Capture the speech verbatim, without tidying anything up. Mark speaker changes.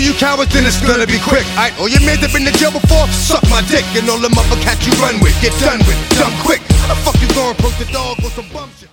Speaker 1: you cowards, then it's gonna be quick. Alright, all your mans have been to jail before, suck my dick. And all them other cats you run with, get done with, dumb quick. How the fuck you gonna approach the dog with some bum shit?